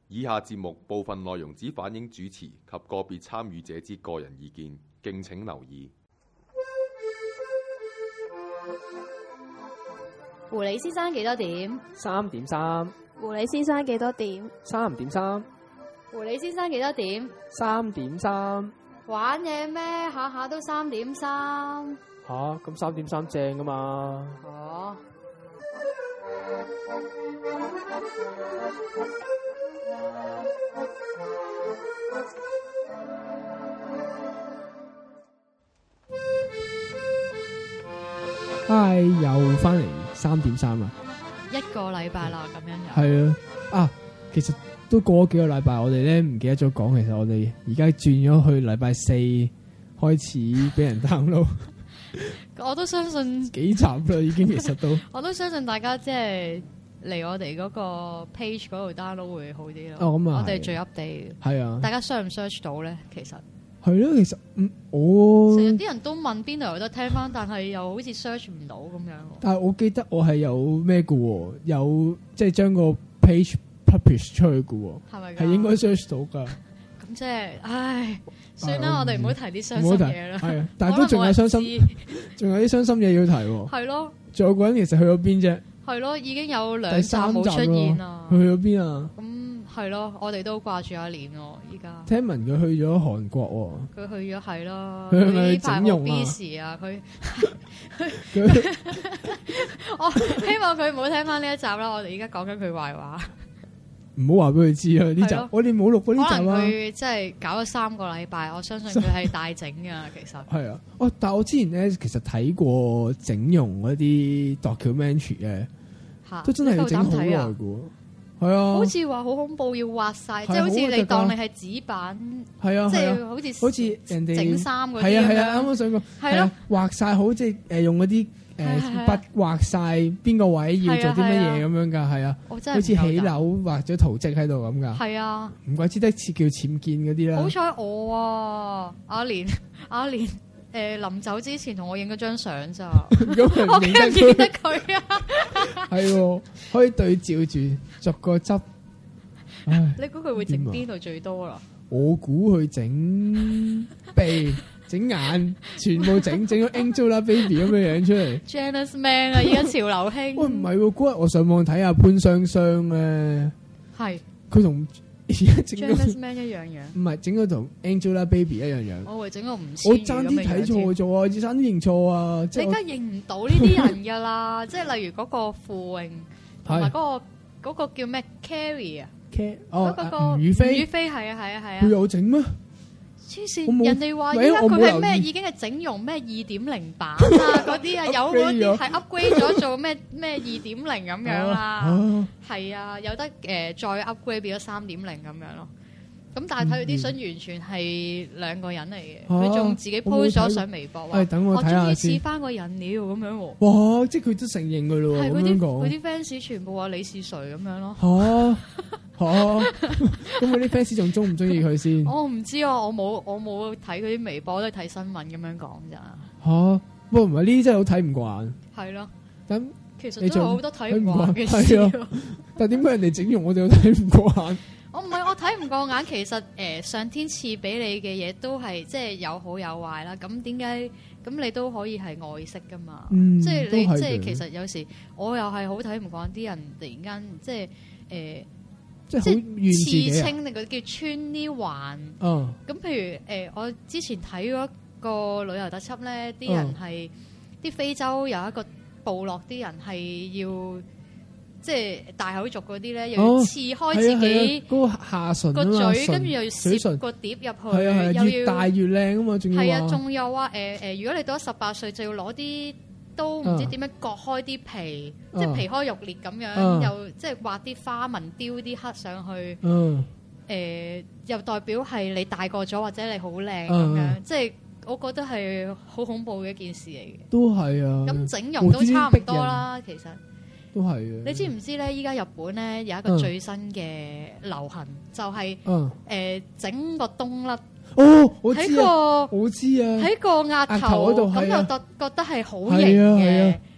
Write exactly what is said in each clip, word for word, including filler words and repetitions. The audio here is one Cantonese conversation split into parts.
以下節目部分內容只反映主持及個別參與者之個人意見，敬請留意。 狐狸先生幾多點？ 三點三。 狐狸先生幾多點？ 三點三。 狐狸先生幾多點？ 三點三。 玩嘢咩？下下都三點三。 吓，咁三點三正㗎嘛？ 哦。 唉，又翻嚟三點三啦， 一個禮拜啦，咁樣又係啊！啊，其實都過咗幾個禮拜，我哋咧唔記得咗講，其實我哋而家轉咗去禮拜四開始俾人 download。 我都相信幾集啦，已經其實都。 我都相信大家即係嚟我哋嗰個 page 嗰度 download 會好啲咯。 哦，咁啊， 我哋最 update 係啊。 大家 search 唔 search 到咧？其實係咯，其實嗯，我成日啲人都問邊度有得聽翻，但係又好似 search 唔到咁樣。 但係我記得我係有咩嘅喎，有即係將個 page publish 出去嘅喎， 係咪？ 係應該 search 到㗎。 咁即係，唉，算啦，我哋唔好提啲傷心嘢啦。 係啊，但係都仲有傷心，仲有啲傷心嘢要提喎。 係咯。 仲有個人其實去咗邊啫？ 係咯，已經有兩集冇出現啦。 佢去咗邊啊？ 咁係咯，我哋都掛住阿蓮喎，依家。 聽聞佢去咗韓國喎。佢去咗係咯。 佢係咪去整容啊？ B 時啊，佢佢。我希望佢唔好聽翻呢一集啦。我哋而家講緊佢壞話。 唔好話俾佢知啊！呢集我哋冇錄過呢集啊。 可能佢即係搞咗三個禮拜，我相信佢係大整噶。其實係啊，哦，但係我之前咧其實睇過整容嗰啲 documentary 嘅，都真係要整好耐嘅喎。係啊， 好似話好恐怖，要畫晒，即係好似你當你係紙板， 係啊， 即係好似好似人哋整衫嗰啲。 係啊係啊，啱啱想講係啊，畫晒好即係誒用嗰啲。誒筆畫晒邊個位要做啲乜嘢咁樣㗎，係啊，好似起樓畫咗圖蹟喺度咁㗎。 係啊， 唔怪之得似叫僭建嗰啲啦。 好彩我啊，阿蓮阿蓮誒臨走之前同我影咗張相咋，我記唔記得佢啊？ 係喎，可以對照住逐個執。 你估佢會整邊度最多啦？ 我估佢整鼻。整眼全部整整咗 Angelababy 咁嘅樣出嚟 Janice Man 啊，依家潮流興。 喂，唔係喎，嗰日我上網睇下潘雙雙咧， 係佢同而家整 Janice Man 一樣樣， 唔係整咗同 Angelababy 一樣樣。 我會整個唔似， 我爭啲睇錯咗啊！爭啲認錯啊！ 你而家認唔到呢啲人㗎啦，即係例如嗰個傅穎同埋嗰個嗰個叫咩 Carrie 啊 ，Carrie 哦， 嗰個吳雨霏， 吳雨霏係啊係啊係啊， 佢有整咩？ 黐線！人哋話依家佢係咩已經係整容咩二點零版啊嗰啲啊，有嗰啲係 upgrade 咗做咩咩二點零咁樣啦，係啊，有得誒再 upgrade 變咗三點零咁樣咯。咁但係睇佢啲相完全係兩個人嚟嘅，佢仲自己 post 咗上微博話，我終於似翻個人了咁樣喎。 哇！即係佢都承認㗎咯喎，咁樣講。 佢啲 fans 全部話你是誰咁樣咯。 嚇嚇！咁佢啲 fans 仲中唔中意佢先？ 我唔知啊，我冇我冇睇佢啲微博，都係睇新聞咁樣講咋。 嚇！不過唔係呢啲真係好睇唔慣。係咯。 咁其實都有好多睇唔慣嘅事。 係啊。但係點解人哋整容我哋又睇唔過眼？ 我唔係我睇唔過眼，其實誒、呃、上天賜俾你嘅嘢都係即係有好有壞啦。咁點解咁你都可以係愛惜噶嘛？ 嗯、 即係你即係其實有時我又係好睇唔慣啲人突然間即係誒。呃即係刺青定嗰啲叫穿呢環，咁、 哦、 譬如誒、呃，我之前睇嗰個旅遊特輯咧，啲人係啲、哦、非洲有一個部落，啲人係要即係大口族嗰啲咧，又要刺開自己嗰、哦啊啊嗰個下唇個嘴，跟住又要攝個碟入去， 係啊係啊、 又要越大越靚啊嘛，仲要係啊，仲有啊誒誒，如果你到咗十八歲，就要攞啲。都唔知點樣割開啲皮，啊、即係皮開肉裂咁樣，啊、又即係畫啲花紋、雕啲黑上去，誒、啊呃、又代表係你大個咗或者你好靚咁樣，啊、即係我覺得係好恐怖嘅一件事嚟嘅。 都係啊， 咁整容都差唔多啦，其實都係啊。 你知唔知咧？依家日本咧有一個最新嘅流行，啊、就係誒整個冬甩。 哦，我知啊， 我知啊， 喺個額頭嗰度，咁又覺覺得係好型嘅，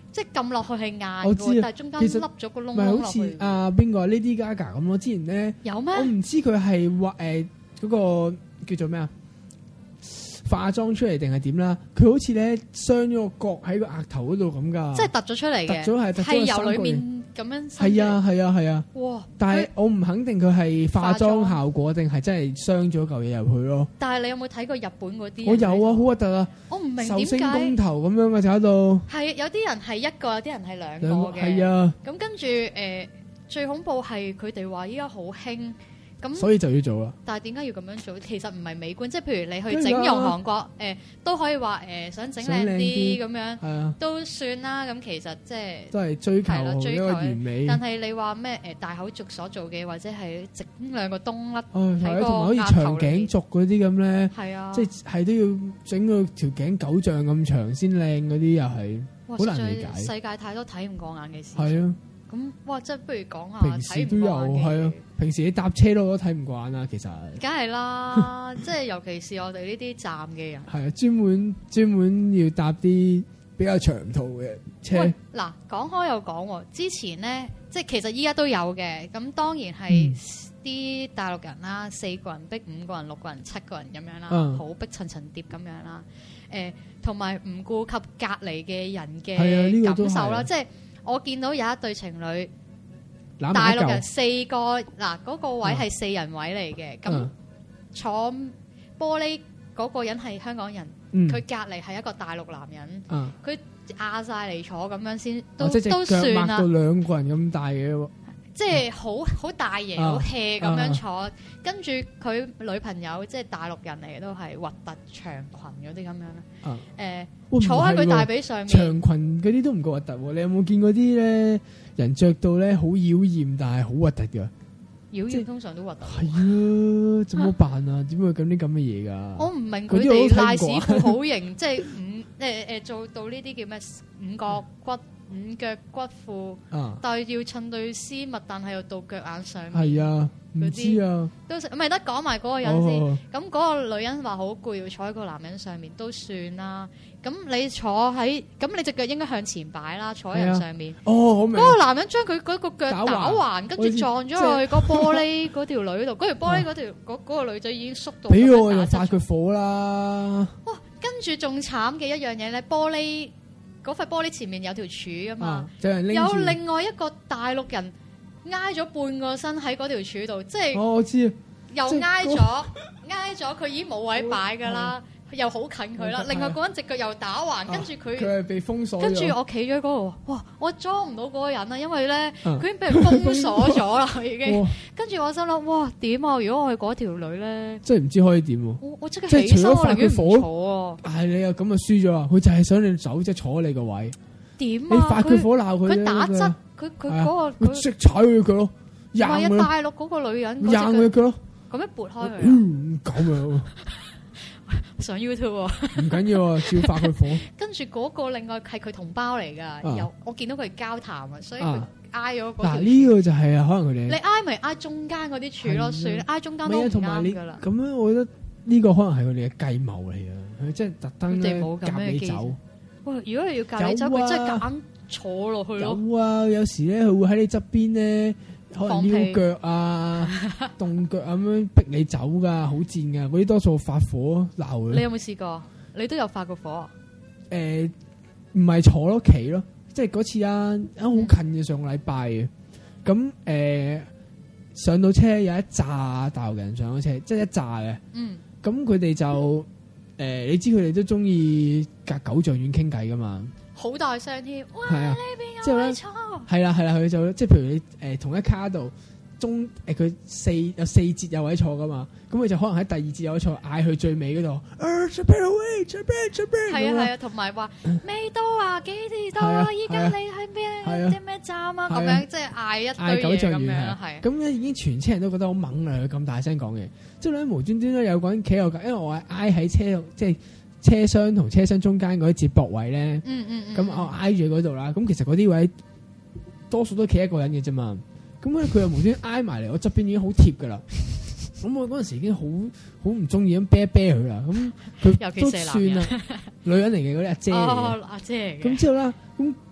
即係撳落去係硬我知嘅，但係中間凹咗個窿窿落去。 唔係好似啊邊個 Lady Gaga 咁咯？之前咧有咩？ 我唔知佢係畫誒嗰個叫做咩啊？化妝出嚟定係點啦？佢好似咧傷咗個角喺個額頭嗰度咁㗎， 即係突咗出嚟嘅， 突咗係突咗係由裏面咁樣。 係啊係啊係啊！ 哇！ 但係我唔肯定佢係化妝效果定係真係傷咗嚿嘢入去咯。 但係你有冇睇過日本嗰啲？ 我有啊，好核突啊！ 我唔明點解壽星公頭咁樣嘅就喺度。 係有啲人係一個，有啲人係兩個嘅。 係啊。 咁跟住誒，最恐怖係佢哋話依家好興。咁所以就要做啦。 但係點解要咁樣做？其實唔係美觀，即係譬如你去整容韓國誒、呃，都可以話誒、呃、想整靚啲咁樣， 啊、都算啦。咁其實即係都係追求追求一個完美。 但係你話咩誒大口族所做嘅，或者係整兩個冬甩喺個同埋好似長頸族嗰啲咁咧， 係啊， 即係係都要整個條頸九丈咁長先靚嗰啲，又係好難理解。 世界太多睇唔過眼嘅事。 係啊。 咁哇，即係不如講下平時都有係啊，平時你搭車都睇唔慣啊，其實。梗係啦，即係尤其是我哋呢啲站嘅人。 係啊，專門專門要搭啲比較長途嘅車。 嗱，講開又講，之前咧，即係其實依家都有嘅。咁當然係啲大陸人啦，四個人逼五個人、六個人、七個人咁樣啦，好、嗯、逼層層疊咁樣啦。誒、呃，同埋唔顧及隔離嘅人嘅感受啦，這個、即係。我見到有一對情侶，大陸人四個嗱，嗰個位係四人位嚟嘅，咁、嗯、坐玻璃嗰個人係香港人，佢、嗯、隔離係一個大陸男人，佢壓晒嚟坐咁樣先，都、哦、都算啦。 到兩個人咁大嘅喎， 即係好好大爺好 hea 咁樣坐，啊、跟住佢女朋友即係大陸人嚟嘅，都係核突長裙嗰啲咁樣啦。誒、啊呃，坐喺佢大髀上面， 長裙嗰啲都唔夠核突喎。你有冇見過啲咧人着到咧好妖豔，但係好核突㗎？ 妖豔通常都核突。 係啊，怎麼辦啊？點會咁啲咁嘅嘢㗎？ 我唔明佢哋賴屎褲好型，即係五誒誒做到呢啲叫咩五角骨。五腳骨褲，啊、但係要襯對絲襪，但係又到腳眼上面。 係啊，唔知啊， 都唔係得講埋嗰個人先。咁嗰、哦、個女人話好攰，要坐喺個男人上面都算啦。咁你坐喺，咁你隻腳應該向前擺啦，坐喺人上面。 哦，好明。 嗰個男人將佢嗰個腳打橫，跟住撞咗去個玻璃嗰條女度。嗰條玻璃嗰條嗰嗰個女仔已經縮到。 俾我又發佢火啦！ 哇，跟住仲慘嘅一樣嘢咧，玻璃。嗰塊玻璃前面有條柱啊嘛，啊有另外一個大陸人挨咗半個身喺嗰條柱度，即係、 哦、我知又挨咗挨咗，佢已經冇位擺噶啦，嗯、又好近佢啦。另外嗰人隻腳又打橫，跟住佢佢係被封鎖。 跟住我企咗喺嗰度，哇！我裝唔到嗰個人啦，因為咧佢、啊、已經俾人封鎖咗啦，已經。跟住我心諗，哇！點啊？如果我係嗰條女咧， 即係唔知可以點喎。 我我即刻起身，我寧願唔坐啊！ 係你又咁啊輸咗啊！佢就係想你走，即係坐你個位。 點啊？ 你發佢火鬧佢， 佢打側，佢佢嗰個佢即踩佢腳咯。 唔係啊！大陸嗰個女人， 硬佢腳咯。 咁樣撥開佢。 嗯，咁樣。 上 YouTube 唔緊要啊，照發佢火。 跟住嗰個另外係佢同胞嚟㗎，有我見到佢交談啊，所以佢挨咗嗰條。 嗱呢個就係啊，可能佢哋你挨咪挨中間嗰啲柱咯，算挨中間都唔啱㗎啦。 咁樣我覺得呢個可能係佢哋嘅計謀嚟啊，佢即係特登咧夾你走。 喂，如果你要夾你走，佢真係夾硬坐落去咯。 有啊，有時咧佢會喺你側邊咧。可能撩腳啊、凍腳咁樣逼你走噶，好賤噶，嗰啲多數發火鬧佢。 你有冇試過？你都有發過火？ 誒、呃，唔係坐咯，企咯，即係嗰次啊，啱好近嘅上個禮拜嘅。咁誒、呃，上到車有一紮大陸人上咗車，即係一紮嘅。嗯。咁佢哋就誒、呃，你知佢哋都中意隔九丈遠傾偈噶嘛？好大聲添，哇！ 呢邊有位坐， 係啦係啦，佢就即係譬如你誒、呃、同一卡度中誒佢、呃、四有四節有位坐噶嘛，咁佢就可能喺第二節有位坐，嗌佢最尾嗰度，啊出邊位出邊出邊， 係啊係啊，同埋話未到啊幾時到啊，依家你喺邊啲咩站啊咁樣，即係嗌一堆嘢咁樣，係咁咧已經全車人都覺得好猛啊！佢咁大聲講嘢，之後咧無端端咧有個人企喺度，因為我係挨喺車度即係。車廂同車廂中間嗰啲接駁位咧，咁、嗯嗯嗯、我挨住嗰度啦。咁其實嗰啲位多數都企一個人嘅啫嘛。咁咧佢又無端挨埋嚟，我側邊已經好貼噶啦。咁我嗰陣時已經好好唔中意咁啤啤佢啦。咁佢都算啦，女人嚟嘅嗰啲阿姐嚟嘅。 哦，阿姐嚟嘅。 咁之後啦，咁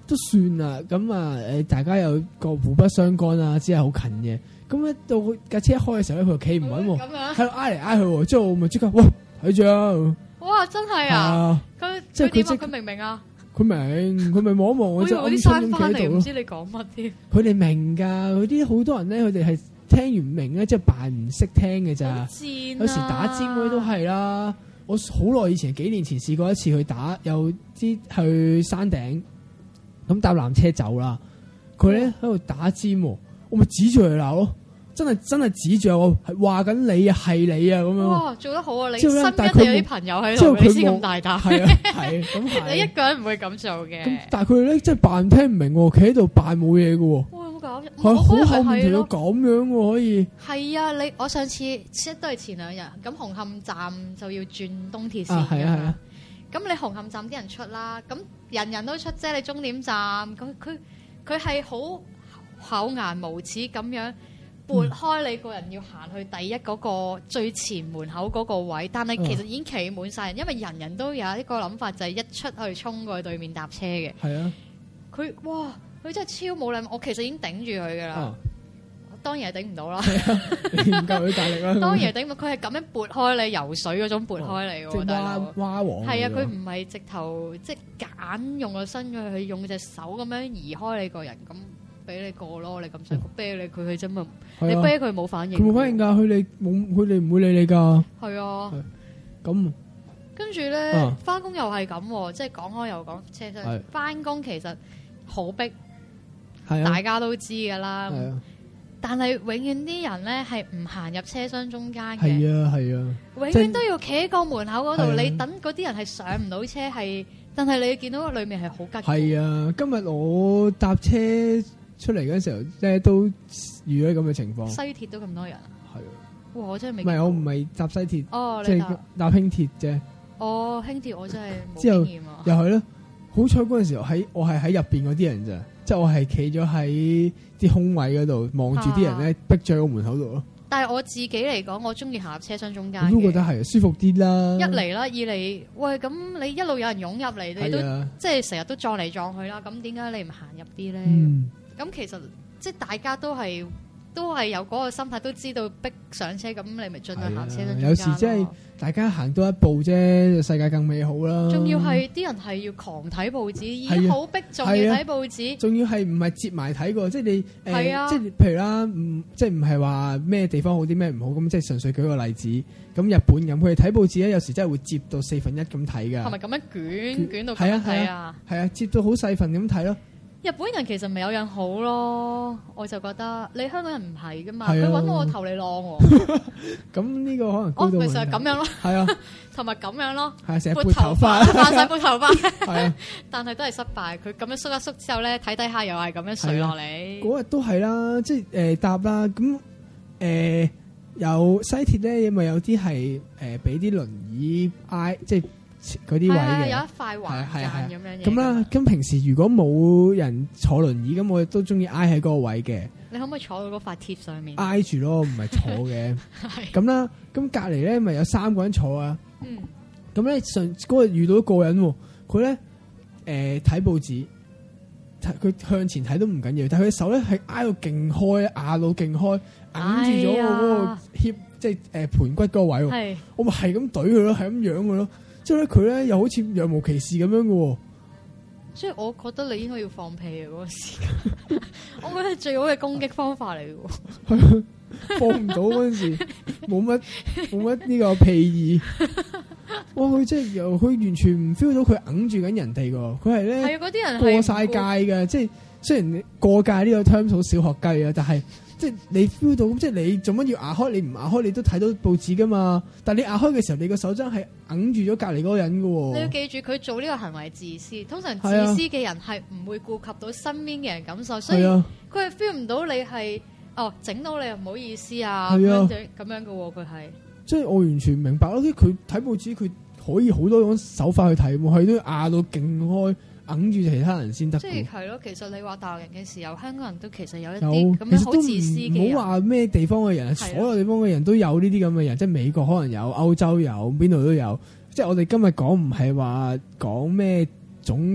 都算啦。咁啊誒，大家有個互不相干啊，只係好近嘅。咁咧到架車一開嘅時候咧，佢又企唔穩喎，喺度嗌嚟嗌去喎，之後我咪即刻哇睇住啊！ 哇，真係啊！佢即係佢即佢明唔明啊？ 佢明，佢咪望一望我，即係啲山翻嚟，唔知你講乜添。 佢哋明㗎，嗰啲好多人咧，佢哋係聽完唔明咧，即係扮唔識聽嘅咋。有時打尖嗰啲都係啦。我好耐以前，幾年前試過一次去打，有啲去山頂咁搭纜車走啦。佢咧喺度打尖，我咪指住佢鬧咯。真係真係指住我，係話緊你啊，係你啊咁樣。哇， 做得好啊！你身邊有啲朋友喺度，你先咁大膽。 係啊，係咁係。 你一個人唔會咁做嘅。 咁但係佢哋咧，即係扮聽唔明，企喺度扮冇嘢嘅。 哇，有冇搞？ 係好後面條咁樣喎，可以。係啊，你我上次即都係前兩日，咁紅磡站就要轉東鐵線。 啊，係啊，係啊。 咁你紅磡站啲人出啦，咁人人都出啫。你終點站，咁佢佢係好厚顏無恥咁樣。撥開你個人要行去第一嗰個最前門口嗰個位，但係其實已經企滿晒人，因為人人都有一個諗法，就係一出去衝過去對面搭車嘅。係啊，佢哇，佢真係超冇禮貌。我其實已經頂住佢噶啦，當然係頂唔到啦。你唔夠佢大力啦。當然係頂唔到，佢係咁樣撥開你游水嗰種撥開你喎，大佬。蛙王係啊，佢唔係直頭即係揀用個身去去用隻手咁樣移開你個人咁。俾你過咯，你咁想啤你佢佢啫嘛，你啤佢冇反應，佢冇反應㗎，佢哋冇，佢哋唔會理你㗎。係啊，咁跟住咧翻工又係咁，即係講開又講車廂翻工其實好逼，大家都知㗎啦。但係永遠啲人咧係唔行入車廂中間嘅，係啊係啊，永遠都要企喺個門口嗰度，你等嗰啲人係上唔到車，係，但係你見到裏面係好吉。係啊，今日我搭車出嚟嗰陣時候咧都遇到咁嘅情況，西鐵都咁多人啊！係啊，哇！我真係未，唔係我唔係搭西鐵，哦，即係搭輕鐵啫。哦，輕鐵我真係冇經驗啊！又係咯，好彩嗰陣時候喺我係喺入邊嗰啲人咋，即係我係企咗喺啲空位嗰度望住啲人咧，逼咗喺個門口度咯。但係我自己嚟講，我中意行入車廂中間，我都覺得係舒服啲啦。一嚟啦，二嚟，喂，咁你一路有人湧入嚟，你都即係成日都撞嚟撞去啦。咁點解你唔行入啲咧？咁其實即係大家都係都係有嗰個心態，都知道逼上車，咁你咪盡量行車廂。有時即係大家行多一步啫，世界更美好啦。仲要係啲人係要狂睇報紙，已經好逼，仲要睇報紙。仲要係唔係接埋睇過？即係你係啊，即係譬如啦，唔即係唔係話咩地方好啲咩唔好咁，即係純粹舉個例子。咁日本咁，佢哋睇報紙咧，有時真係會接到四分一咁睇噶。係咪咁樣捲捲到咁樣睇啊？係啊，接到好細份咁睇咯。日本人其實咪有樣好咯，我就覺得你香港人唔係噶嘛，佢揾我頭嚟晾喎。咁呢個可能高度問題。哦，咪就係咁樣咯。係啊，同埋咁樣咯。係成日撥頭髮，扮晒撥頭髮。係啊，但係都係失敗。佢咁樣縮一縮之後咧，睇睇下又係咁樣垂落嚟。嗰日都係啦，即係誒搭啦，咁誒有西鐵咧，因為有啲係誒俾啲輪椅挨，即係。嗰啲位嘅，有一塊橫間咁樣嘢。咁啦，咁平時如果冇人坐輪椅，咁我都中意挨喺嗰個位嘅。你可唔可以坐到嗰塊鐵上面？挨住咯，唔係坐嘅。咁啦，咁隔籬咧咪有三個人坐啊。嗯。咁咧上嗰日遇到一個人，佢咧誒睇報紙，佢向前睇都唔緊要，但係佢手咧係挨到勁開，壓到勁開，揞住咗我嗰個 hip，即係誒盤骨嗰個位。係。我咪係咁懟佢咯，係咁樣佢咯。之後咧，佢咧又好似若無其事咁樣嘅，所以我覺得你應該要放屁嘅嗰個時間，我覺得係最好嘅攻擊方法嚟嘅。放唔到嗰陣時，冇乜冇乜呢個屁意。哇！佢真係又佢完全唔 feel 到佢揞住緊人哋嘅，佢係咧係啊，嗰啲人過晒界嘅，即係雖然過界呢個 term 好小學雞啊，但係。即係你 feel 到，即係你做乜要壓開？你唔壓開，你都睇到報紙噶嘛？但係你壓開嘅時候，你個手踭係揞住咗隔籬嗰個人噶。你要記住，佢做呢個行為自私。通常自私嘅人係唔會顧及到身邊嘅人感受，所以佢係 feel 唔到你係哦，整到你又唔好意思啊咁樣咁樣噶。佢係即係我完全唔明白咯。佢睇報紙，佢可以好多種手法去睇，係都壓到勁開。揞住其他人先得。即係係咯，其實你話大陸人嘅時候，香港人都其實有一啲咁樣好自私嘅人。唔好話咩地方嘅人，所有地方嘅人都有呢啲咁嘅人。即係美國可能有，歐洲有，邊度都有。即係我哋今日講唔係話講咩種族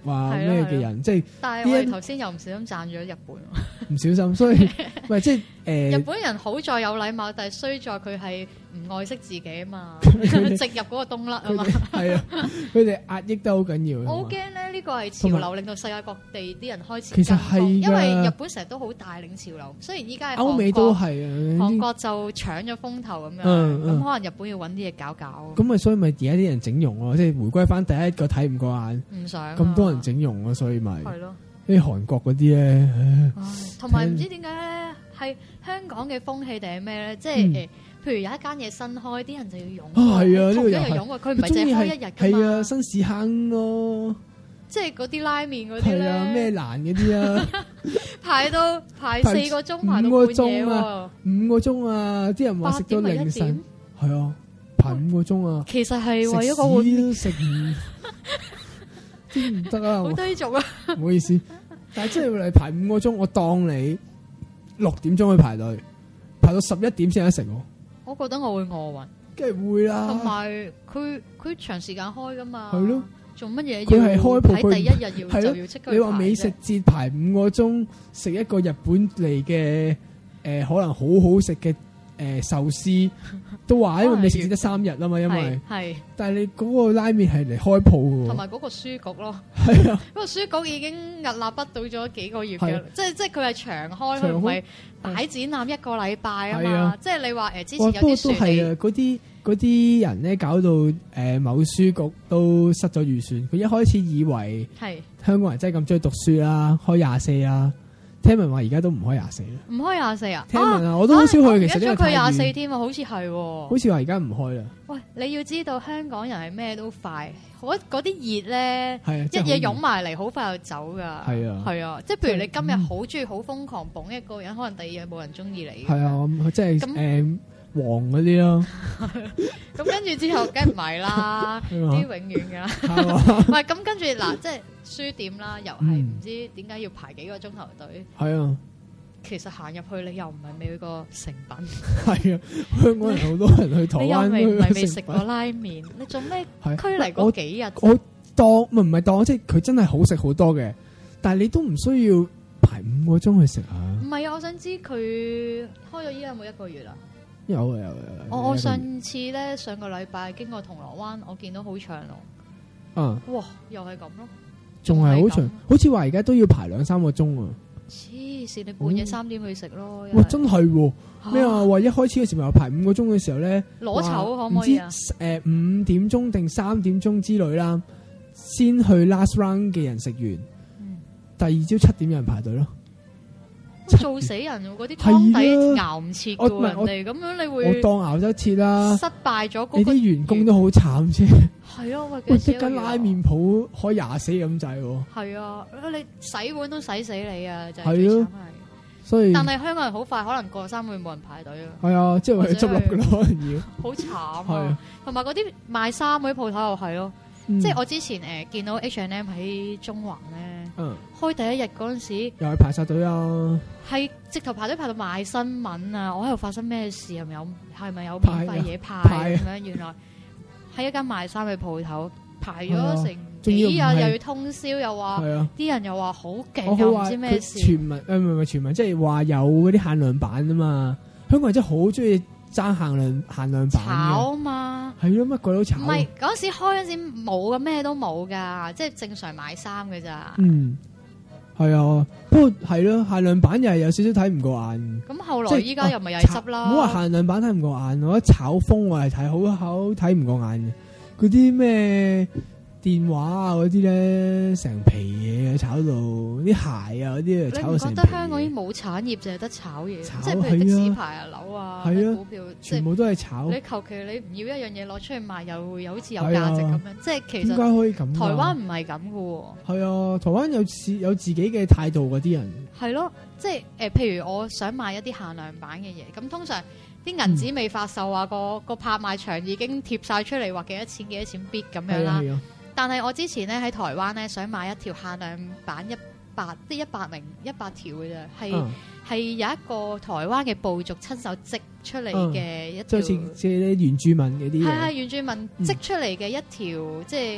話咩嘅人，即係。 但係我哋頭先又唔小心讚咗日本， 唔小心，所以唔係即係誒。 日本人好在有禮貌，但係衰在佢係唔愛惜自己啊嘛，直入嗰個冬甩啊嘛。 係啊，佢哋壓抑得好緊要。 我好驚咧，呢個係潮流，令到世界各地啲人開始。 其實係因為日本成日都好帶領潮流，雖然依家係歐美都係啊， 韓國就搶咗風頭咁樣，咁、 嗯嗯、 可能日本要揾啲嘢搞搞。 咁咪所以咪而家啲人整容咯，即係回歸翻第一個睇唔過眼， 唔想咁多人整容咯，所以咪係咯。 啲韓國嗰啲咧， 同埋唔知點解咧，係香港嘅風氣定係咩咧？即係誒。嗯譬如有一間嘢新開，啲人就要湧。 啊，係啊，呢個又係湧喎，佢唔係淨係開一日㗎嘛。 係啊，新市坑咯。 即係嗰啲拉麵嗰啲咧。係啊， 咩蘭嗰啲啊， 排到排四個鐘，排到半夜喎。 五個鐘啊！啲人話食到凌晨。係啊，排五個鐘啊。 其實係為咗個碗麵食唔，啲唔得啊！ 好低俗啊！ 唔好意思，但係即係你排五個鐘，我當你六點鐘去排隊，排到十一點先得食喎。 我覺得我會餓暈， 梗係會啦。 同埋佢佢長時間開噶嘛， 係咯。 做乜嘢？ 佢係開鋪， 喺第一日要就要即刻。 你話美食節排五個鐘，食一個日本嚟嘅誒，可能好好食嘅誒壽司，都話因為美食節得三日啊嘛，因為係。但係你嗰個拉麵係嚟開鋪嘅， 同埋嗰個書局咯， 係啊， 嗰個書局已經屹立不倒咗幾個月嘅，即係即係佢係長開，佢唔係擺展覽一個禮拜啊嘛。即係你話誒之前有啲樹地嗰啲。嗰啲人咧搞到誒、呃、某書局都失咗預算，佢一開始以為係香港人真係咁中意讀書啦，開廿四啦，聽聞話而家都唔開廿四啦， 唔開廿四啊？ 聽聞啊，我都好少去，啊、其實呢個佢廿四添啊，好似係喎， 好似話而家唔開啦。 喂，你要知道香港人係咩都快，嗰嗰啲熱咧， 啊、 一嘢湧埋嚟，好快就走噶。係啊，係啊，即係譬如你今日好中意、好瘋狂捧一個人，可能第二日冇人中意你。 係啊，即係誒。黃嗰啲咯， 咁跟住之後梗唔係啦，啲永遠噶啦，唔係咁跟住嗱，即係書店啦，又係唔知點解要排幾個鐘頭隊。係啊，其實行入去你又唔係未去過誠品，係啊，香港人好多人去台灣，你又唔係未食過拉麵，你做咩拘泥嗰幾日？ 我當唔係唔係當，即係佢真係好食好多嘅，但係你都唔需要排五個鐘去食啊。 唔係啊，我想知佢開咗依家有冇一個月啊？ 有啊有啊！ 我我上次咧上個禮拜經過銅鑼灣，我見到好長龍。 嗯， 哇，又係咁咯， 仲係好長，好似話而家都要排兩三個鐘啊！ 黐線，你半夜三點去食咯？ 哇，真係咩啊？話一開始嘅時候排五個鐘嘅時候咧， 攞籌可唔可以啊？ 誒，五點鐘定三點鐘之類啦，先去 last round 嘅人食完，第二朝七點有人排隊咯。 做死人喎！嗰啲湯底熬唔切嘅人哋，咁樣你會我當熬得切啦。 失敗咗嗰個， 你啲員工都好慘啫。 係咯，喂！ 喂，一間拉麵鋪開廿四咁滯喎。 係啊，你洗碗都洗死你啊！就係咯，所以但係香港人好快，可能過三個月冇人排隊啊。 係啊，即係佢執笠嘅咯，可能要。 好慘啊！同埋嗰啲賣衫嗰啲鋪頭又係咯。嗯、即係我之前誒、呃、見到 H and M 喺中環咧，嗯、開第一日嗰陣時， 又係排晒隊啊！ 係直頭排隊排到賣新聞啊！我喺度發生咩事？係咪有係咪有免費嘢派咁樣？原來喺一間賣衫嘅鋪頭排咗成幾日，又要通宵，又話啲人又話好勁，又唔知咩事。 傳聞誒唔係唔係傳聞，即係話有嗰啲限量版啊嘛！香港人真係好中意爭限量限量版炒嘛， 係咯，乜鬼都炒。唔係嗰時開嗰時冇嘅，咩都冇噶，即係正常買衫嘅咋。 嗯，係啊，不過係咯，限量版又係有少少睇唔過眼。 咁後來依家又咪又係執啦。 唔好話限量版睇唔過眼，我覺得炒風我係睇好好睇唔過眼嘅。嗰啲咩電話啊嗰啲咧，成皮嘢炒到啲鞋啊嗰啲，炒到成皮。你唔覺得香港已經冇產業，淨係得炒嘢？即係譬如的士牌啊、樓啊、股票， 全部都係炒。 你求其你唔要一樣嘢攞出去賣，又會有好似有價值咁樣。即係其實點解可以咁？ 台灣唔係咁嘅喎。 係啊，台灣有自有自己嘅態度嗰啲人。 係咯，即係誒，譬如我想買一啲限量版嘅嘢，咁通常啲銀紙未發售啊，個個拍賣場已經貼晒出嚟，話幾多錢幾多錢 bid 咁樣啦。但係我之前咧喺台灣咧想買一條限量版一百即係一百名一百條嘅啫，係係、嗯、有一個台灣嘅部族親手織出嚟嘅一條，即係好似即係啲原住民嗰啲，係係原住民織出嚟嘅一條、嗯、即係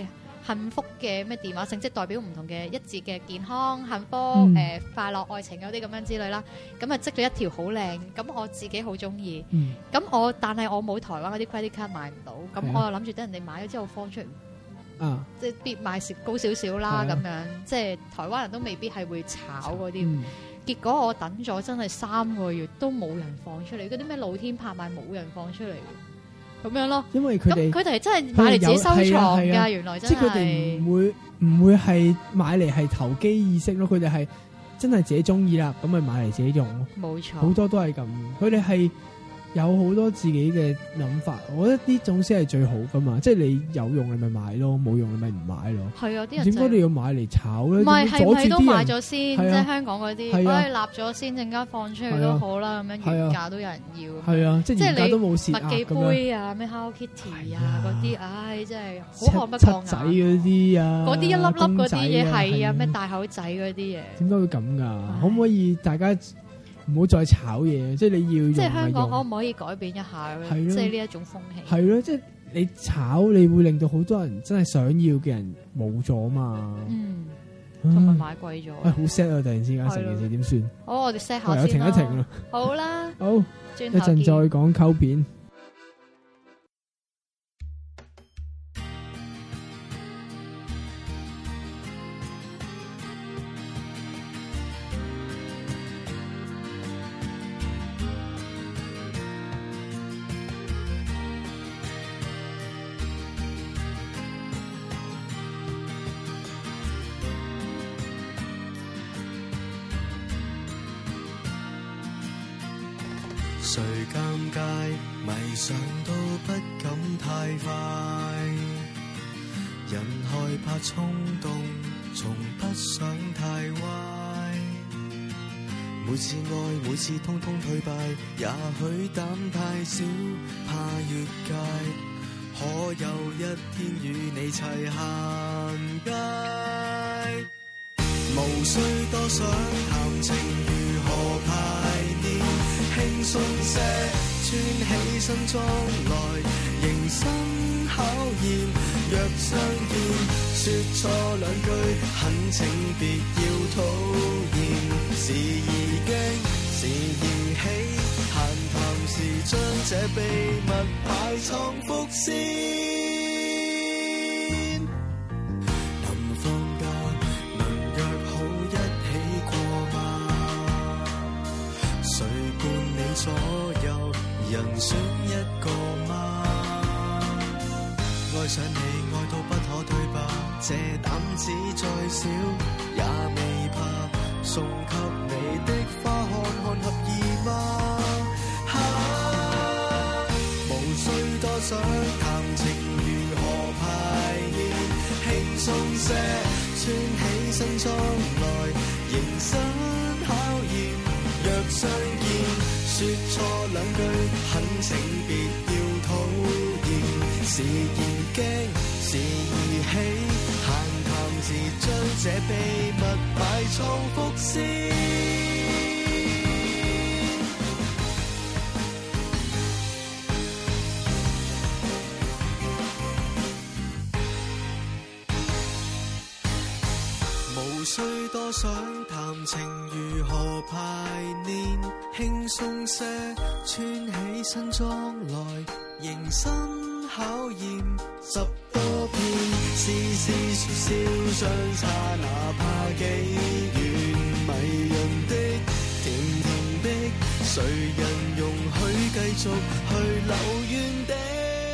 幸福嘅咩電話性，即係代表唔同嘅一節嘅健康、幸福、誒、 嗯呃、快樂、愛情嗰啲咁樣之類啦。咁啊織咗一條好靚，咁我自己好中意。咁、嗯、我但係我冇台灣嗰啲 credit card 買唔到，咁、啊、我又諗住等人哋買咗之後放出嚟。啊！即係必賣蝕高少少啦，咁、啊、樣即係台灣人都未必係會炒嗰啲。嗯、結果我等咗真係三個月都冇人放出嚟，嗰啲咩露天拍賣冇人放出嚟，咁樣咯。因為佢哋佢哋真係買嚟自己收藏㗎，啊啊、原來真係。即係佢哋唔會唔會係買嚟係投機意識咯，佢哋係真係自己中意啦，咁咪買嚟自己用咯。冇錯，好多都係咁，佢哋係。有好多自己嘅諗法，我覺得呢種先係最好噶嘛，即係你有用你咪買咯，冇用你咪唔買咯。係啊，啲人點解你要買嚟炒咧？唔係係咪都買咗先？即係香港嗰啲，我哋立咗先，陣間放出去都好啦，咁樣原價都有人要。係啊，即係原價都冇蝕壓咁樣。麥記杯啊，咩 Hello Kitty 啊嗰啲，唉，真係好看不過眼。七仔嗰啲啊，嗰啲一粒粒嗰啲嘢係啊，咩大口仔嗰啲嘢。點解會咁㗎？可唔可以大家？唔好再炒嘢，即係你要用。即係香港可唔可以改變一下？即係呢一種風氣。係咯，即係你炒，你會令到好多人真係想要嘅人冇咗嘛。嗯，同埋買貴咗。喂，好 sad 啊！突然之間成件事點算？好，我哋 set 下先。停一停啦。好啦。好，一陣再講溝片。 誰尷尬，迷上都不敢太快，人害怕衝動，從不想太歪。每次愛，每次通通退敗，也許膽太小，怕越界。可有一天與你齊行街，無需多想談情如何排練，輕鬆些穿起身裝來迎新考驗。若相見說錯兩句，懇請別要討厭。時而驚，時而喜，閒談時將這秘密排藏伏線。臨放假能約好一起過嗎？誰伴你左右，人選一個嗎？愛上你愛到不可退吧，這膽子再小也未怕，送給你的花看看合意嗎？啊，無需多想談情如何排練，輕鬆些穿起身裝來迎新考驗。若相見說錯兩句，懇請別要討厭。時而驚，時而喜，閒談時將這秘密埋藏伏線。無需多想談情如何排練，輕鬆些穿起身裝來迎新考驗。十多遍絲絲説笑相差，哪怕幾遠，迷人的甜甜的，誰人容許繼續去留原地？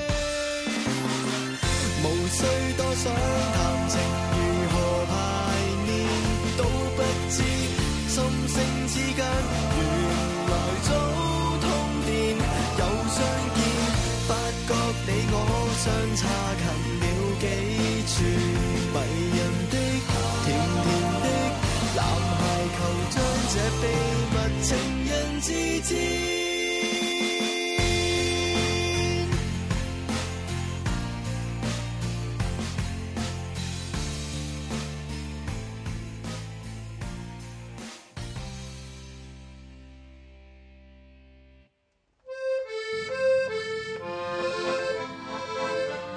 無需多想談情如何排練，都不知心聲之間原來早通電。有相見發覺你我相差近了幾寸，迷人的甜甜的男孩求將這秘密情人自知。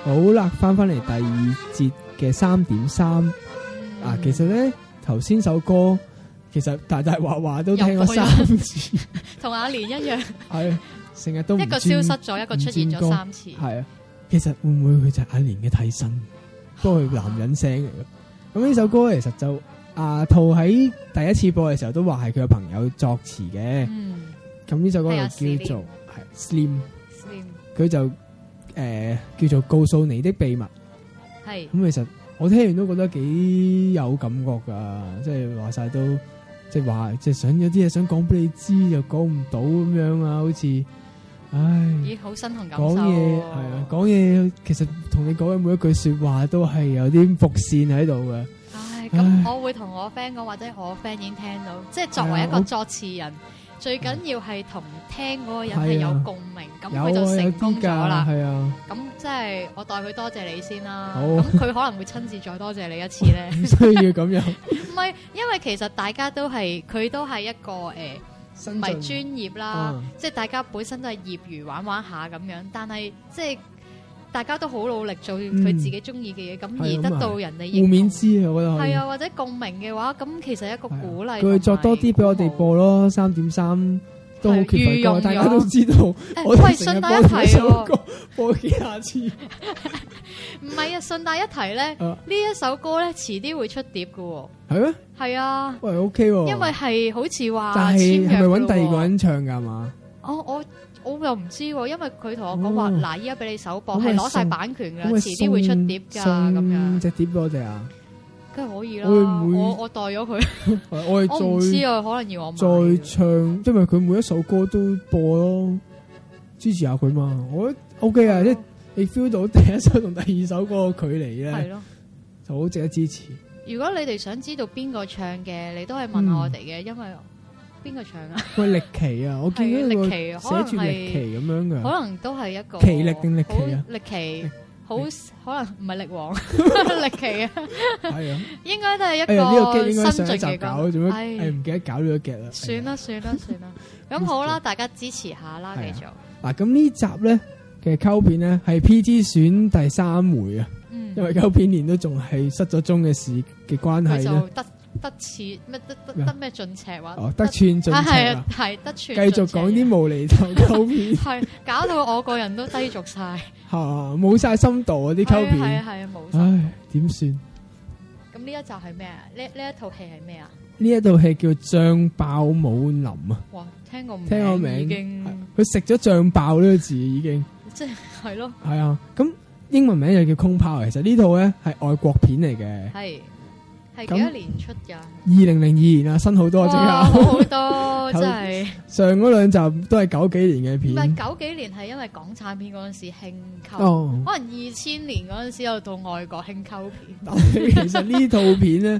好啦，翻翻嚟第二節嘅三點三啊，其實咧頭先首歌其實大大話話都聽咗三次， 同阿蓮一樣， 係成日都唔一個消失咗，一個出現咗三次， 係啊。其實會唔會佢就係阿蓮嘅替身，不過佢男人聲嚟嘅。咁呢首歌其實就阿兔喺第一次播嘅時候都話係佢嘅朋友作詞嘅。嗯，咁呢首歌就叫做係 Slim， 佢就。誒、呃，叫做告訴你的秘密，係咁，其實我聽完都覺得幾有感覺噶，即係話晒都，即係話即係想有啲嘢想講俾你知，又講唔到咁樣啊，好似，唉， 咦，好身同感受。 講嘢係啊，講嘢其實同你講嘅每一句說話都係有啲伏線喺度嘅。 唉，咁我會同我 friend 講，或者我 friend 已經聽到，即係作為一個作詞人。最緊要係同聽嗰個人係有共鳴，咁佢、啊、就成功咗啦。係啊，咁即係我代佢多謝你先啦。咁佢可能會親自再多謝你一次咧。 唔需要咁樣。 唔係，因為其實大家都係佢都係一個誒，唔係專業啦，嗯、即係大家本身都係業餘玩玩下咁樣，但係即係。大家都好努力做佢自己中意嘅嘢，咁、嗯、而得到人哋互勉之啊，我覺得係啊，或者共鳴嘅話，咁其實一個鼓勵。 佢作多啲俾我哋播咯，三點三都好缺乏，大家都知道。 欸、我喂，順帶一提喎， 播幾下次。 唔係啊，順帶一提咧，呢、啊、一首歌咧，遲啲會出碟嘅喎。 係咩？ 係啊。 喂 ，OK 喎。 因為係好似話， 但係係咪揾第二個人唱㗎嘛？ 哦，我。我又唔知喎，因為佢同我講話，嗱、哦，依家俾你首播，係攞晒版權㗎，遲啲會出碟㗎，咁樣。隻碟俾我哋啊？梗係可以啦。會唔會我我代咗佢？我係再我唔知啊，可能要我買再唱，因為佢每一首歌都播咯，支持下佢嘛。我覺得 OK 啊，即係你 feel 到第一首同第二首歌嘅距離咧，係咯，就好值得支持。 如果你哋想知道邊個唱嘅，你都係問下我哋嘅，嗯、因為。邊個唱啊？ 喂，力奇啊！我見到個寫住力奇咁樣嘅， 可能都係一個奇力定力奇啊？ 力奇好可能唔係力王，力奇啊！係啊，應該都係一個新進嘅歌。 做咩？誒，唔記得搞呢個劇啦。 算啦，算啦，算啦。咁好啦，大家支持下啦，繼續。 嗱，咁呢集咧嘅溝片咧係 P G 選第三回啊，因為溝片年都仲係失咗蹤嘅事嘅關係咧。 得寸咩得得得咩進尺話？ 哦，得寸進尺啊！ 係啊，係得寸。 繼續講啲無厘頭溝片，係搞到我個人都低俗晒， 吓冇晒深度啊！啲溝片係啊係啊冇。 唉，點算？ 咁呢一集係咩啊？呢呢一套戲係咩啊？ 呢一套戲叫醬爆武林啊！ 哇，聽個名， 聽個名已經， 佢食咗醬爆呢個字已經， 即係係咯。係啊，咁英文名又叫空炮。其實呢套咧係外國片嚟嘅。係。 係幾多年出噶？ 二零零二年啊，新好多，即係好好多，真係。 上嗰兩集都係九幾年嘅片。 唔係九幾年，係因為港產片嗰陣時興溝，哦、可能二千年嗰陣時又到外國興溝片。 其實呢套片咧，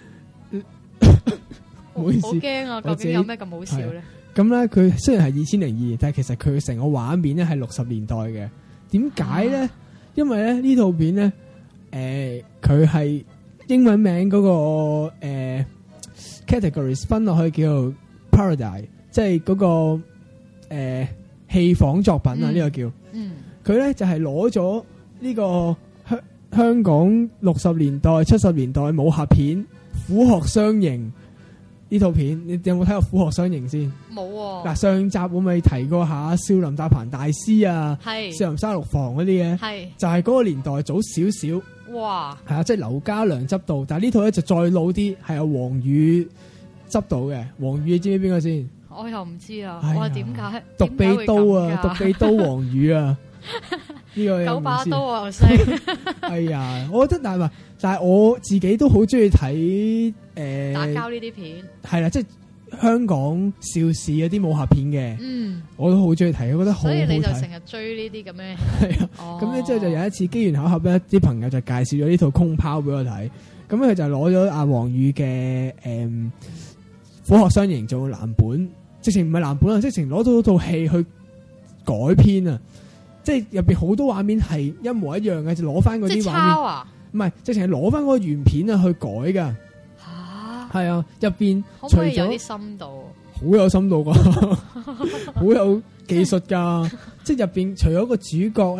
唔好意思，好驚啊！究竟有咩咁好笑咧？ 咁咧，佢雖然係二千零二年，但係其實佢成個畫面咧係六十年代嘅。點解咧？啊、因為咧呢套片咧，誒、呃，佢係。英文名嗰、那個誒、呃、categories 分落去叫做 Paradise， 即係嗰、那個誒戲仿作品啊，呢、嗯、個叫，嗯，佢咧就係攞咗呢個香香港六十年代、七十年代武俠片《虎鶴雙形》呢套片，你有冇睇過《虎鶴雙形》先？冇喎。嗱，上集我咪提過下少林搭棚大師啊，係少林沙律房嗰啲嘅，係就係、是、嗰個年代早少少。哇，係啊，即係劉家良執導，但係呢套咧就再老啲，係有黃宇執導嘅。黃宇你知唔知邊個先？ 我又唔知啊，我點解？ 獨臂刀啊，獨臂刀黃宇啊，呢個九把刀啊，犀！ 哎呀，我覺得但係但係我自己都好中意睇誒打交呢啲片， 係啦，即係香港邵氏嗰啲武俠片嘅，嗯，我都好中意睇，我覺得好好睇。所以你就成日追呢啲咁嘅，係啊，咁咧之後就有一次機緣巧合咧，啲朋友就介紹咗呢套空拋俾我睇，咁佢就攞咗阿黃宇嘅誒《虎鶴雙形》做藍本，直情唔係藍本啊，直情攞到套戲去改編啊，即係入邊好多畫面係一模一樣嘅，就攞翻嗰啲畫面，即係抄啊，唔係，直情係攞翻嗰個原片啊去改噶。係啊，入邊除咗有啲深度，好有深度噶，好有技術噶。即係入邊除咗個主角咧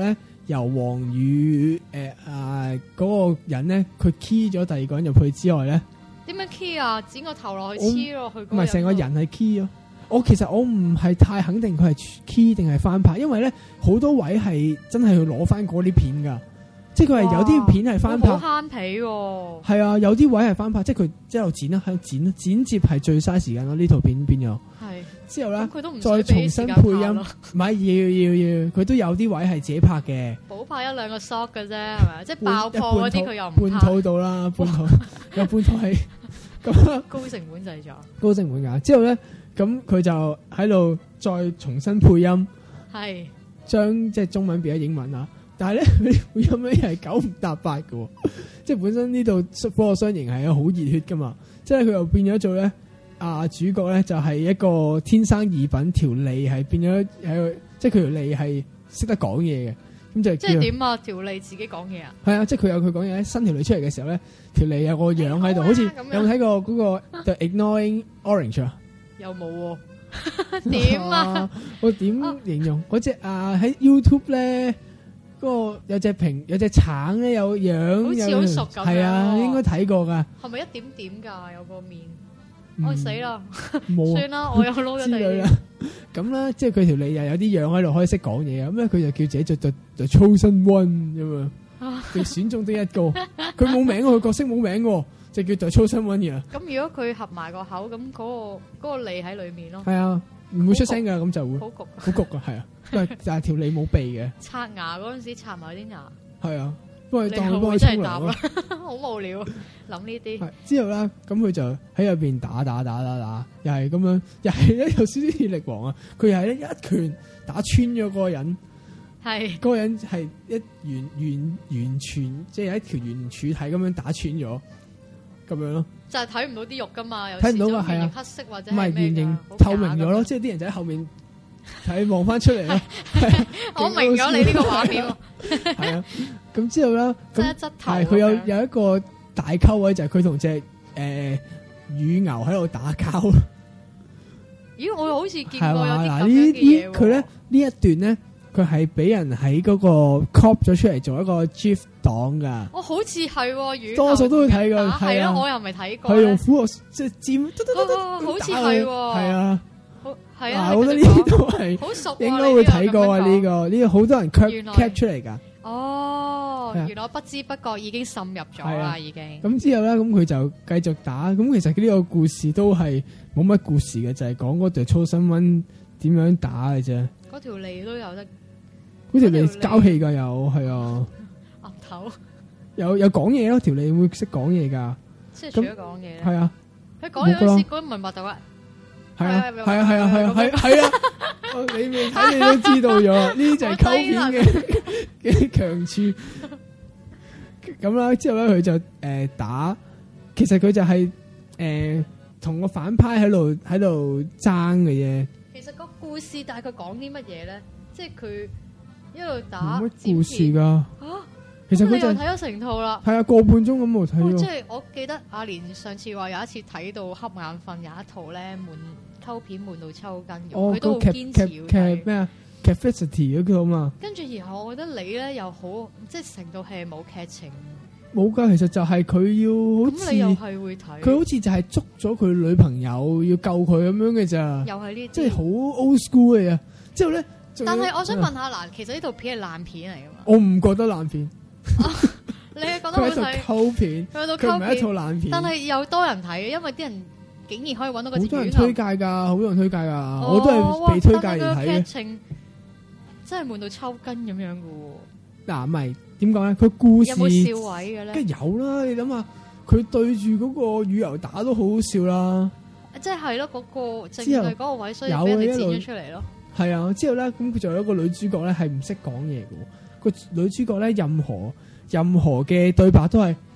由黃宇誒啊嗰個人咧，佢 key 咗第二個人入去之外咧， 點樣 key 啊？剪個頭落去黐落去， 唔係成個人係 key 咯。我其實我唔係太肯定佢係 key 定係翻拍，因為咧好多位係真係要攞翻嗰啲片噶，即係佢係有啲片係翻拍， 好慳皮喎。 係啊，有啲位係翻拍，即係佢之後剪啦，喺度剪剪接係最嘥時間咯。呢套片變咗， 係之後咧都唔再重新配音，唔係要要要，佢都有啲位係自己拍嘅， 補拍一兩個 shot 嘅啫，係咪？即係爆破嗰啲佢又唔拍半套到啦，半套有半套係咁高成本製作， 高成本㗎。之後咧。咁佢就喺度再重新配音， 係將即係中文變咗英文啦。但係咧，佢配音咧係九唔搭八嘅，即係本身呢度科學雙型係好熱血噶嘛，即係佢又變咗做咧啊主角咧就係一個天生異稟，條脷係變咗喺，即係佢條脷係識得講嘢嘅，咁就即係點啊？條脷自己講嘢啊？ 係啊，即係佢有佢講嘢，新條脷出嚟嘅時候咧，條脷有個樣喺度，好似有冇睇過嗰個 The Ignoring Orange 啊？ 有冇喎？點啊？ 我點形容嗰隻啊？喺 YouTube 咧，嗰個有隻蘋有隻橙咧，有樣， 好似好熟咁。 係啊，應該睇過噶。 係咪一點點㗎？有個面， 嗯、 我死啦！ 冇算啦，我有撈咗你啦。咁啦，即係佢條脷又有啲樣喺度，可以識講嘢啊。咁咧，佢就叫自己做做做 chosen one 咁啊，被選中的一個。佢冇名，佢角色冇名。就叫做粗身溫嘅。咁如果佢合埋個口，咁嗰、嗰個嗰、嗰個脷喺裏面咯。 係啊，唔會出聲噶，咁就會好焗， 好焗噶，係啊，因為就係條脷冇鼻嘅。 刷牙嗰陣時刷埋啲牙。 係啊，幫佢當佢幫佢沖涼咯。 好無聊，諗呢啲。 之後啦，咁佢就喺入邊打打打打打，又係咁樣，又係咧有少少鐵力王啊！佢又係咧一拳打穿咗嗰個人。係嗰個人係一完完完全即係有一條圓柱體咁樣打穿咗。咁樣咯，就係睇唔到啲肉噶嘛，睇唔到噶，係啊，黑色或者唔係圓形透明咗咯，即係啲人就喺後面睇望翻出嚟咯。 我明咗你呢個畫面。 係啊，咁之後咧， 咁係佢有有一個大溝位，就係佢同隻誒乳牛喺度打交。 咦，我好似見過有啲咁嘅嘢。佢咧呢一段咧。佢係俾人喺嗰個 crop 咗出嚟做一個 GIF 檔噶， 我好似係， 多數都會睇過， 係啊，我又未睇過。 佢用斧頭即係尖， 好似係， 係啊， 係啊， 我覺得呢啲都係好熟， 應該會睇過啊！呢個呢個好多人 cap cap 出嚟噶。 哦，原來不知不覺已經滲入咗啦，已經。 咁之後咧，咁佢就繼續打。咁其實呢個故事都係冇乜故事嘅，就係講嗰條粗身溫點樣打嘅啫。 嗰條脷都有得。 嗰條脷交氣噶，有係啊， 額頭有有講嘢咯，條脷會識講嘢噶， 即係除咗講嘢咧， 係啊， 佢講嘢嗰時嗰啲文脈度啊， 係啊係啊係啊係啊係係啊，你未睇你都知道咗，呢啲就係溝片嘅嘅強處。咁啦，之後咧佢就誒打，其實佢就係誒同個反派喺度喺度爭嘅啫。 其實個故事大概講啲乜嘢咧？即係佢。一路打冇乜故事噶吓，其實佢就睇咗成套啦。 係啊，個半鐘咁我睇咗。 即係我記得阿蓮上次話有一次睇到瞌眼瞓，有一套咧悶溝片悶到抽筋，佢都好堅持要睇咩啊 Capacity 嗰個嘛。 跟住然後我覺得你咧又好，即係成套戲冇劇情。 冇噶，其實就係佢要好似， 咁你又係會睇。 佢好似就係捉咗佢女朋友要救佢咁樣嘅咋。 又係呢啲， 即係好 old school 嘅。之後咧。 但係我想問下嗱，其實呢套片係爛片嚟噶嘛？ 我唔覺得爛片， 你係覺得好睇？ 佢係套溝片，佢唔係一套爛片。 但係有多人睇嘅，因為啲人竟然可以揾到個好多人推介噶，好多人推介噶，我都係被推介嚟睇嘅。劇情真係悶到抽筋咁樣噶。 嗱，唔係點講咧？佢故事有冇笑位嘅咧？ 梗係有啦，你諗下，佢對住嗰個乳牛打都好好笑啦。 即係咯，嗰個正對嗰個位，所以俾人哋剪咗出嚟咯。 係啊，之後咧，咁佢仲有一個女主角咧，係唔識講嘢嘅。個女主角咧，任何任何嘅對白都係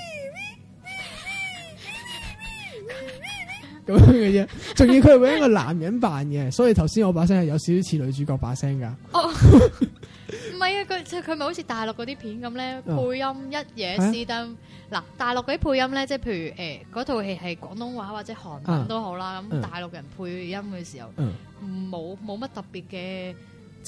咁樣嘅啫。仲要佢係搵一個男人扮嘅，所以頭先我把聲係有少少似女主角把聲噶。 哦，唔係啊，佢佢咪好似大陸嗰啲片咁咧，配音一嘢私登。嗱，大陸嗰啲配音咧，即係譬如誒嗰套戲係廣東話或者韓文都好啦，咁大陸人配音嘅時候，冇冇乜特別嘅，即係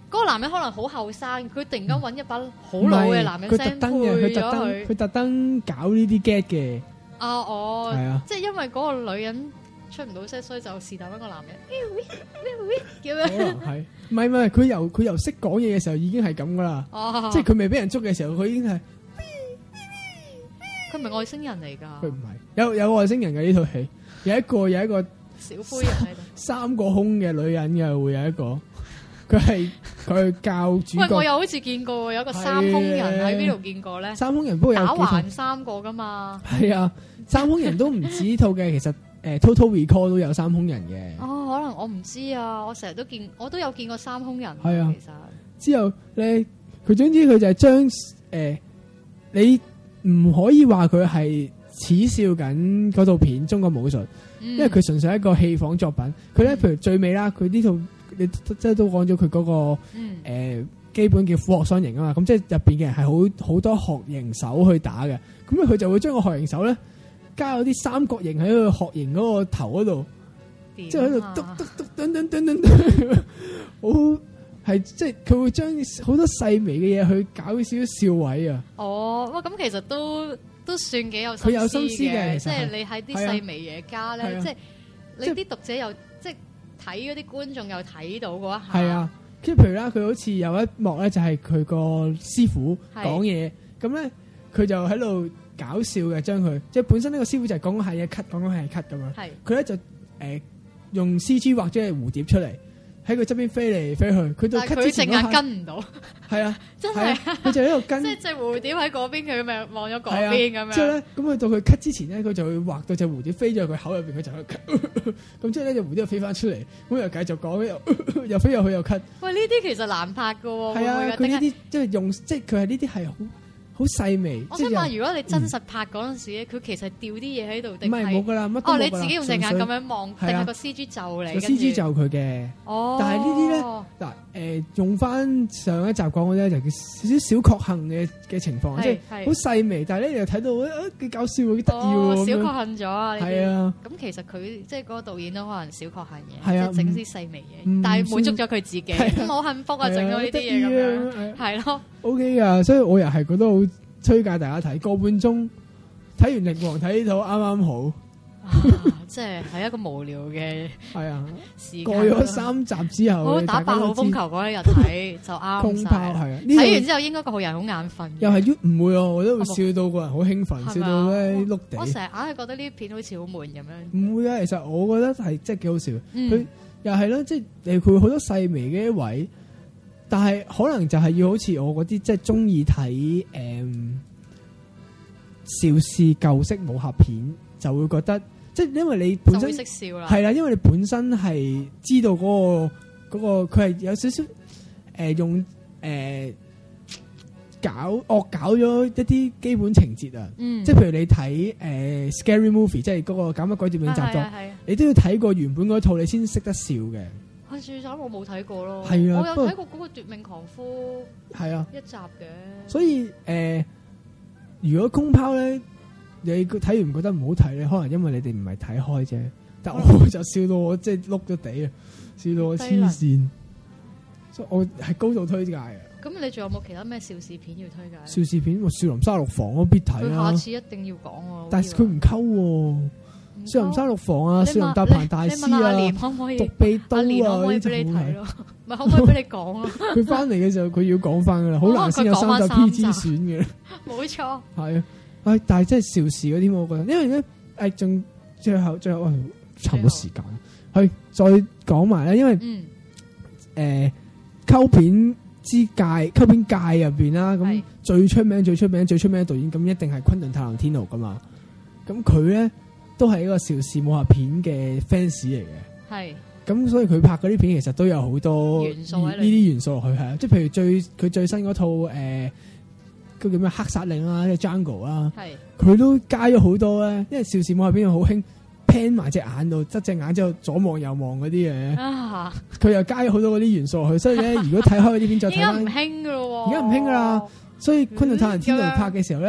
嗰個男人可能好後生，佢突然間揾一把好老嘅男人聲配咗佢， 佢特登搞呢啲 get 嘅。 啊，哦， 係啊， 即係因為嗰個女人出唔到聲，所以就是但揾個男人叫咩？ 可能係，唔係唔係，佢由佢由識講嘢嘅時候已經係咁噶啦。哦，即係佢未俾人捉嘅時候，佢已經係。 佢唔係外星人嚟㗎。 佢唔係，有有外星人嘅呢套戲，有一個有一個小灰人喺度， 三個胸嘅女人嘅會有一個。佢係佢教主角。 喂，我又好似見過有一個三兇人喺邊度見過咧？ 三兇人不過有打橫三個噶嘛？ 係啊，三兇人都唔止呢套嘅，其實誒、呃、Total Recall 都有三兇人嘅。 哦，可能我唔知啊，我成日都見，我都有見過三兇人。 係啊， 其實之後咧，佢總之佢就係將誒你唔可以話佢係恥笑緊嗰套片《中國武術》，嗯，因為佢純粹係一個戲仿作品。佢咧，譬如最尾啦，佢呢套。你即係都講咗佢嗰個誒、嗯呃、基本叫虎鶴雙形啊嘛，咁即係入邊嘅人係好好多學形手去打嘅，咁佢就會將個學形手咧加咗啲三角形喺個學形嗰個頭嗰度，即係喺度篤篤篤噔噔噔噔噔，好係即係佢會將好多細微嘅嘢去搞少少笑位啊。 哦，哇！咁其實都都算幾有心思嘅， 佢有心思嘅， 即係你喺啲細微嘢加咧，即係你啲讀者又即係。睇嗰啲觀眾又睇到嗰一下，係啊，即係譬如啦，佢好似有一幕咧，就係佢個師傅講嘢，咁咧佢就喺度搞笑嘅，將佢即係本身呢個師傅就係講下嘢 cut，講講下嘢 cut 咁樣，係佢咧就誒、呃、用 C G 畫咗隻蝴蝶出嚟。喺佢側邊飛嚟飛去，佢到 cut 之前嗰下跟唔到，係啊，真係佢就喺度跟，即係隻蝴蝶喺嗰邊，佢咪望咗嗰邊咁樣。之後咧，咁佢到佢 cut 之前咧，佢就會畫到隻蝴蝶飛咗佢口入邊，佢就喺度 cut。咁之後咧，隻蝴蝶又飛翻出嚟，咁又繼續講，又又飛入去又 cut。喂，呢啲其實難拍噶喎。係啊，佢呢啲即係用，即係佢係呢啲係好。好細微。我想問，如果你真實拍嗰陣時咧，佢、嗯、其實掉啲嘢喺度定係？唔係冇噶啦，乜都冇噶啦。哦，你自己用隻眼咁樣望，定係個 C G 就嚟？個 C G 就佢嘅。哦。但係呢啲咧，嗱、呃、誒，用翻上一集講嘅咧，就叫少少小確幸嘅嘅情況，即係好細微。但係咧，你又睇到誒幾搞笑，幾得意喎。小確幸咗啊！係啊。咁其實佢即係嗰個導演都可能小確幸嘅，即係整啲細微嘢，但係滿足咗佢自己，好幸福啊！整到呢啲嘢咁樣，係咯。O K 噶，所以我又係覺得好推介大家睇，個半鐘睇完力王睇呢套啱啱好，即係係一個無聊嘅係啊。過咗三集之後，我打八號風球嗰一日睇就啱空炮係啊。睇完之後應該個好人好眼瞓，又係唔會啊，我都會笑到個人好興奮，笑到咧碌地。我成日硬係覺得呢啲片好似好悶咁樣。唔會啊，其實我覺得係即係幾好笑。佢又係咯，即係誒，佢好多細微嘅一位。但係可能就係要好似我嗰啲即係中意睇誒邵氏舊式武俠片，就會覺得即係因為你本身識笑啦，係啦，因為你本身係知道嗰、嗰個、嗰個佢係有少少誒、呃、用誒、呃、搞惡搞咗一啲基本情節啊，嗯、即係譬如你睇誒、呃、Scary Movie， 即係嗰個搞乜鬼奪命習作，你都要睇過原本嗰套，你先識得笑嘅。啊！住咗我冇睇過咯，係啊，我有睇過嗰個奪命狂夫，係啊，一集嘅。所以誒、呃，如果空拋咧，你睇完覺得唔好睇咧，可能因為你哋唔係睇開啫。但我就笑到我即係碌咗地啊，笑到我黐線，所以我係高度推介嘅。咁你仲有冇其他咩邵氏片要推介？邵氏片，少林沙律房我必睇啦。下次一定要講喎。但係佢唔溝。少林沙律房啊，少林搭棚大師啊，獨臂刀啊，呢啲可唔可以俾你睇咯？唔係可唔可以俾你講咯？佢翻嚟嘅時候佢要講翻噶啦，好難先有三集 P G 選嘅。冇錯。係啊，唉，但係真係邵氏嗰啲我覺得，因為咧，誒，仲最後最後喂，差唔多時間，去再講埋咧，因為誒，溝片之界，溝片界入邊啦，咁最出名、最出名、最出名嘅導演，咁一定係昆頓塔倫天奴噶嘛，咁佢咧。都係一個邵氏武俠片嘅 fans 嚟嘅，係咁所以佢拍嗰啲片其實都有好多元素呢啲元素落去，係啊，即係譬如最佢最新嗰套誒，嗰個叫咩黑殺令啊，即係 Jungle 啊，係佢都加咗好多咧，因為邵氏武俠片好興 pan 埋隻眼度，側隻眼之後左望右望嗰啲嘢，啊，佢又加咗好多嗰啲元素落去，所以咧如果睇開嗰啲片再睇翻，而家唔興噶咯，而家唔興噶啦，所以昆頓塔倫天奴拍嘅時候咧。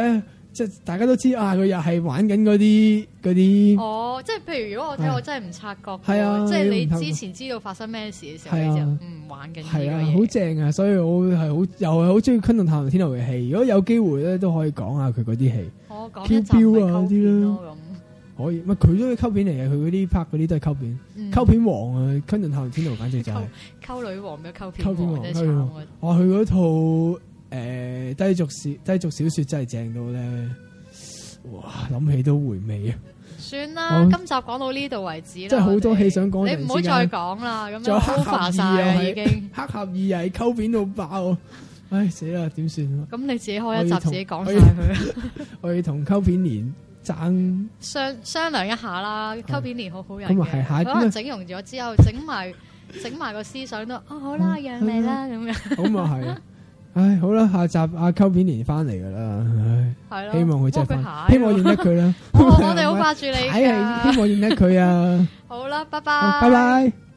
即係大家都知啊，佢又係玩緊嗰啲嗰啲。 哦，即係譬如如果我睇，我真係唔察覺。 係啊， 即係你之前知道發生咩事嘅時候，你就唔玩緊呢個嘢。係啊， 好正啊！所以我係好又係好中意《昆頓探長天奴》嘅戲。如果有機會咧，都可以講下佢嗰啲戲。 我講一集咪溝片咯咁。 可以，唔係佢都係溝片嚟嘅，佢嗰啲拍嗰啲都係溝片，溝片王啊！《昆頓探長天奴》簡直就係溝女王嘅溝片。溝片王， 真係慘啊！ 哇，佢嗰套誒低俗小低俗小說真係正到咧，哇！諗起都回味啊！ 算啦，今集講到呢度為止啦。 真係好多戲想講， 你唔好再講啦，咁仲有黑化晒啦已經。 黑俠二又係溝片到爆，唉死啦，點算啊？ 咁你自己開一集自己講晒佢。 我要同溝片連爭商商量一下啦，溝片連好好人嘅，可能整容咗之後整埋整埋個思想都哦好啦，讓你啦咁樣。咁啊係。唉，好啦，下集阿溝片連翻嚟噶啦，唉， 係咯， 希望佢真係，希望認得佢啦。 我我哋好掛住你， 係係，希望認得佢啊。 好啦，拜拜， 拜拜。